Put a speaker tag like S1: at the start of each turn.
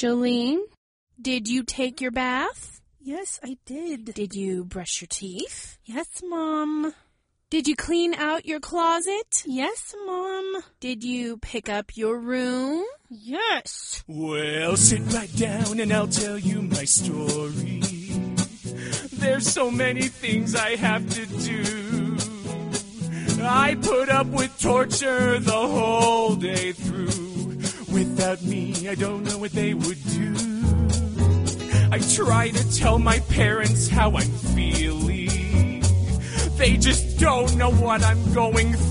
S1: Jolene, did you take your bath?
S2: Yes, I did.
S1: Did you brush your teeth?
S2: Yes, Mom.
S1: Did you clean out your closet?
S2: Yes, Mom.
S1: Did you pick up your room?
S2: Yes.
S3: Well, sit right down and I'll tell you my story. There's so many things I have to do. I put up with torture the whole day through. Without me, I don't know what they would do. I try to tell my parents how I'm feeling. They just don't know what I'm going through.